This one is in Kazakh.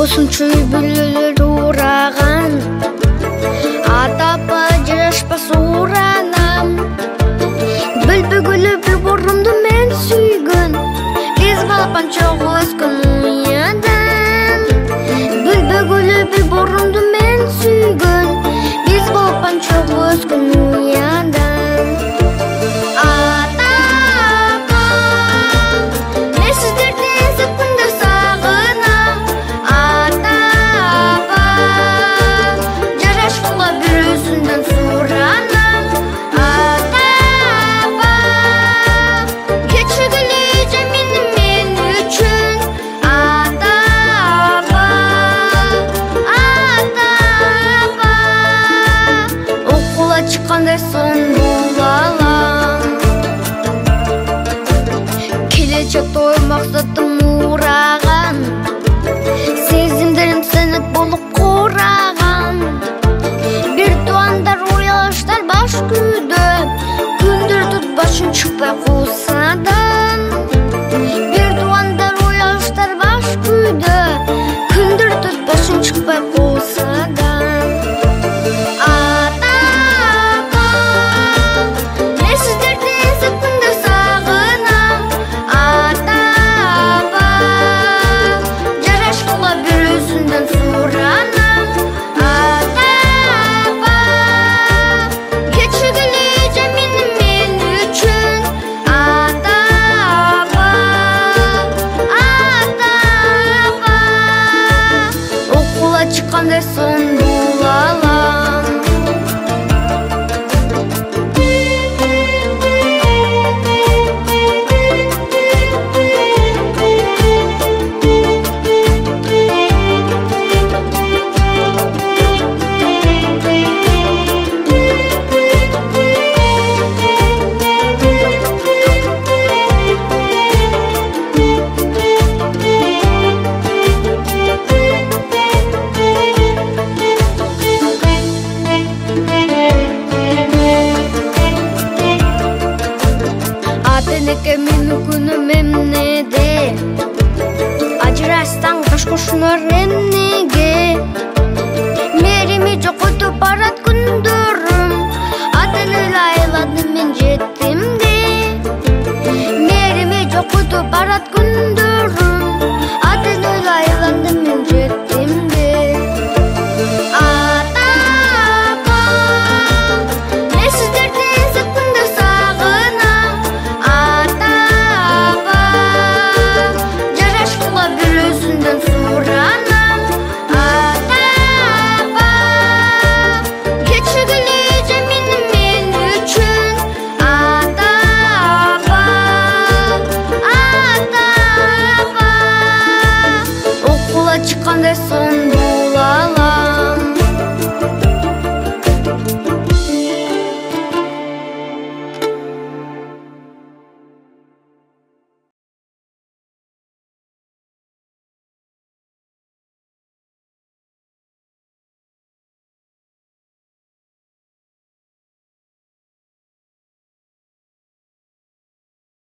Босунчу бүлөлөр ураган, атапа жарашпас уранам. Бүлбүгүлү бир борумду мен сүйгөн, биз балапан чогуу өскөн уядан. Бүлбүгүлү бир борумду мен сүйгөн, биз балапан чогуу өскөн уядан. Çıkanda son bulalım. Gelecek doğru maksatım uğrağan, sezimlerim senet bolup kurağan. Bir doğandar uyanışlar baş güdü, gündür tut başın çıkpay kusadan. Bir doğandar uyanışlar baş güdü, gündür tut başın çıkpay kusadan. Çıkanda son bulalım. Атенеке мені күнім емнеде, ажырастан қаш құшыныр емнеге. Мереме жоқ өтіп барат күндерім, атені айладым мен жет